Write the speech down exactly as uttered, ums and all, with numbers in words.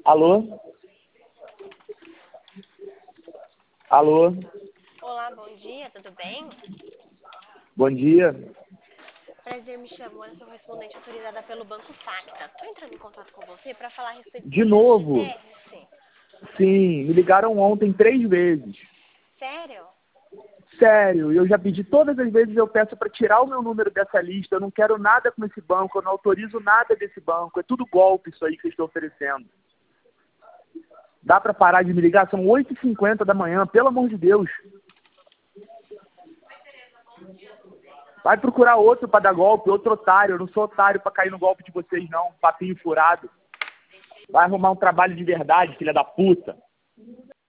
Alô? Alô? Olá, bom dia, tudo bem? Bom dia. Prazer, me chamo Ana, sou correspondente autorizada pelo Banco Facta. Estou entrando em contato com você para falar a respeito do De projeto de novo? T R C. Sim, me ligaram ontem três vezes. Sério? Sério, eu já pedi todas as vezes, eu peço para tirar o meu número dessa lista, eu não quero nada com esse banco, eu não autorizo nada desse banco, é tudo golpe isso aí que vocês estão oferecendo. Dá para parar de me ligar? São oito e cinquenta da manhã, pelo amor de Deus. Vai procurar outro para dar golpe, outro otário, eu não sou otário para cair no golpe de vocês não, papinho furado. Vai arrumar um trabalho de verdade, filha da puta.